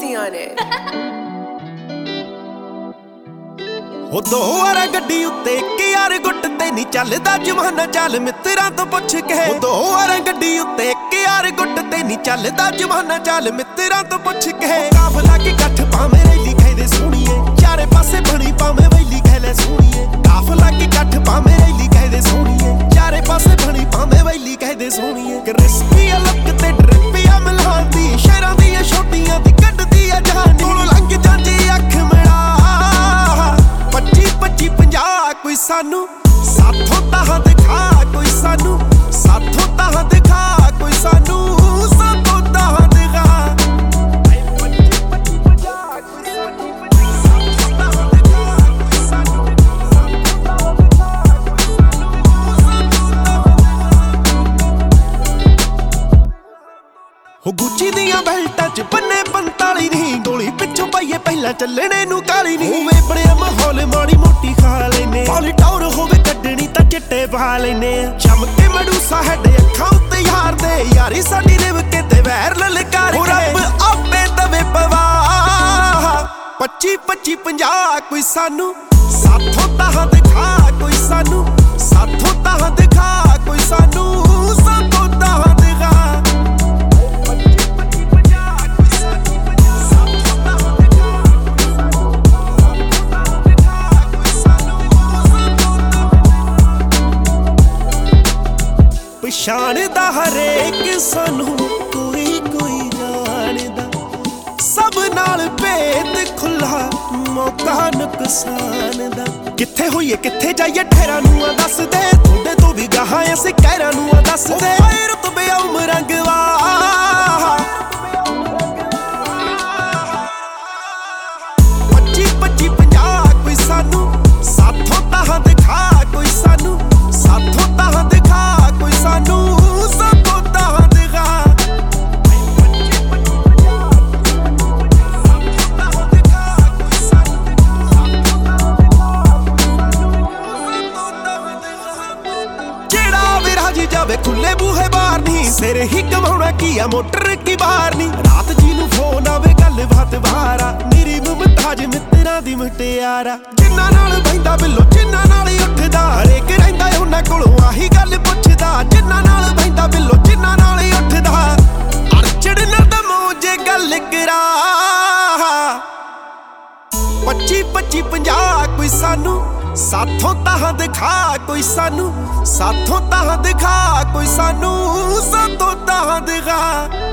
ਹੁੰਦੀਆਂ ਨੇ। ਉਹ ਦੋ ਵਾਰਾਂ ਗੱਡੀ ਉੱਤੇ ਇੱਕ ਯਾਰ ਗੁੱਟ ਤੇ ਨਹੀਂ ਚੱਲਦਾ ਜਮਾਨਾ, ਚੱਲ ਮਿੱਤਰਾਂ ਤੋਂ ਪੁੱਛ ਕੇ। ਉਹ ਦੋ ਵਾਰਾਂ ਗੱਡੀ ਉੱਤੇ ਇੱਕ ਯਾਰ ਗੁੱਟ ਤੇ ਨਹੀਂ ਚੱਲਦਾ ਜਮਾਨਾ, ਚੱਲ ਮਿੱਤਰਾਂ ਤੋਂ ਪੁੱਛ ਕੇ। ਕਾਫਲਾ ਕੀ ਇਕੱਠ ਪਾਵੇਂ ਰੈਲੀ ਕਹਿੰਦੇ ਸੋਹਣੀਏ, ਚਾਰੇ ਪਾਸੇ ਬਣੀ ਪਾਵੇਂ ਵੈਲੀ ਕਹਿ ਲੈ ਸੋਹਣੀਏ। ਕਾਫਲਾ ਕੀ ਇਕੱਠ ਪਾਵੇਂ ਰੈਲੀ ਕਹਿੰਦੇ ਸੋਹਣੀਏ, ਚਾਰੇ ਪਾਸੇ ਬਣੀ ਪਾਵੇਂ ਵੈਲੀ ਕਹਿੰਦੇ ਸੋਹਣੀਏ। ਕ੍ਰਿਸਪੀ ਲੁੱਕ ਤੇ ਡਰਿਪੀਆ ਮਿਲਾਉਂਦੀ, ਸ਼ਹਿਰਾਂ ਦੀਆਂ ਛੋਟੀਆਂ ਦੀ ਕੱਢਦੀ ਆ ਜਾਨ। ਕੋਲੋਂ ਲੰਘ ਜਾਂਦੀ ਅੱਖ ਮਿਲਾ 25-50 ਕੋਈ ਸਾਨੂੰ ਸਾਥੋਂ ਤਾਹਾਂ ਦਿਖਾ, ਕੋਈ ਸਾਨੂੰ ਸਾਥੋਂ ਤਾਹਾਂ ਦਿਖਾ, ਕੋਈ ਸਾਨੂੰ ਸਾਥੋਂ ਤਾਹਾਂ ਦਿਖਾ। 25-50 ਕੋਈ ਸਾਨੂੰ ਸਾਥੋਂ ਤਾਹਾਂ ਦਿਖਾ, ਕੋਈ ਸਾਨੂੰ ਸਾਥੋਂ ਤਾਹਾਂ ਦਿਖਾ, ਹੋ ਗੁੱਚੀ ਦੀਆਂ ਬੈਲਟਾਂ ਚ ਬੰਨੇ 45 ਨਹੀਂ, ਗੋਲੀ ਪਿੱਛੋਂ ਪਾਈਏ ਪਹਿਲਾਂ ਚੱਲਣੇ ਨੂੰ ਕਾਲੀ ਨਹੀਂ। ਹੋਵੇ ਬਣਿਆ ਮਾਹੌਲ ਮਾੜੀ ਮੋਟੀ ਖਾ ਲੈਨੇ, ਪਾਲੀ ਟੌਰ ਹੋਵੇ ਕੱਢਣੀ ਤਾਂ ਚਿੱਟੇ ਪਾ ਲੈਨੇ। ਚਮਕੇ ਮੜੂਸਾ ਹੈਡੇ ਅੱਖਾਂ ਉੱਤੇ ਯਾਰ ਦੇ, ਯਾਰੀ ਸਾਡੀ ਰਿਵ ਕੇ ਤੇ ਵੈਰ ਲਲਕਾਰ ਕੇ। ਰੱਬ ਆਪੇ ਦਵੇ ਪਵਾ 25-50 ਕੋਈ ਸਾਨੂੰ ਸਾਥੋਂ ਤਾਹਾਂ ਦਿਖਾ, ਕੋਈ ਸਾਨੂੰ ਸਾਥੋਂ ਤਾਹਾਂ ਦਿਖਾ, ਕੋਈ ਸਾਨੂੰ ਸਾਥੋਂ ਤਾਹਾਂ ਦਿਖਾ। ਪਛਾਣਦਾ ਹਰੇਕ ਸਾਨੂੰ, ਕੋਈ ਕੋਈ ਜਾਣਦਾ, ਸਭ ਨਾਲ ਭੇਦ ਖੁੱਲ੍ਹਾ ਮੌਕਾ ਨੁਕਸਾਨ ਦਾ। ਕਿੱਥੇ ਹੋਈਏ ਕਿੱਥੇ ਜਾਈਏ ਠਹਿਰਾਂ ਨੂੰ ਆ ਦੱਸ ਦੇ, ਤੁਹਾਡੇ ਤੋਂ ਵੀ ਗਾਹਾਂ ਅਸੀਂ ਕਹਿਰਾਂ ਨੂੰ ਆ ਦੱਸ ਦੇ। ਰੁਤਬੇ ਉਮਰਾਂ ਗਵਾ 25-50 ਕੋਈ ਸਾਨੂੰ ਸਾਥੋਂ ਤਾਹਾਂ ਦਿਖਾ, ਕੋਈ ਸਾਨੂੰ ਸਾਥੋਂ ਤਾਹਾਂ ਦਿਖਾ, ਕੋਈ ਸਾਨੂੰ ਸਾਥੋਂ ਤਾਹਾਂ ਦਿਖਾ। 25-50 ਸਾਥੋਂ ਤਾਹਾਂ ਦਿਖਾ, ਕੋਈ ਸਾਨੂੰ ਸਾਥੋਂ ਤਾਹਾਂ ਦਿਖਾ। ਜਿਹੜਾ ਵੀ ਰਾਜੀ ਜਾਵੇ ਖੁੱਲੇ ਬੂਹੇ ਬਾਹਰ ਨਹੀਂ, ਸਿਰ ਹੀ ਕਮਾਉਣਾ ਕੀ ਆ ਮੋਟਰ ਕੀ ਬਾਹਰ ਨਹੀਂ। ਰਾਤ ਜੀ ਨੂੰ ਫੋਨ ਆਵੇ ਗੱਲ ਬਾਤ ਬਾਰਾ, ਮੇਰੀ ਮੁਮਤਾਜ ਮਿੱਤਰਾਂ ਦੀ ਮੁਟਿਆਰਾ। ਜਿੰਨਾਂ ਨਾਲ ਬਹਿੰਦਾ ਬਿੱਲੋ ਜਿੰਨਾਂ ਨਾਲ ਹੀ ਉੱਠਦਾ, ਹਰੇਕ ਰਹਿੰਦਾ ਉਹਨਾਂ ਕੋਲੋਂ ਆਹੀ ਗੱਲ ਪੁੱਛਦਾ। ਜਿੰਨਾਂ ਨਾਲ ਬਹਿੰਦਾ ਬਿੱਲੋ ਜਿੰਨਾਂ ਨਾਲ ਹੀ ਉੱਠਦਾ, ਅੜਚੜ ਨਾ ਮੋਜੇ ਗੱਲ ਕਰਾ 25-50 ਕੋਈ ਸਾਨੂੰ ਸਾਥੋਂ ਤਾਹਾਂ ਦਿਖਾ, ਕੋਈ ਸਾਨੂੰ ਸਾਥੋਂ ਤਾਹਾਂ ਦਿਖਾ, ਕੋਈ ਸਾਨੂੰ ਸਾਥੋਂ ਤਾਹਾਂ ਦਿਖਾ।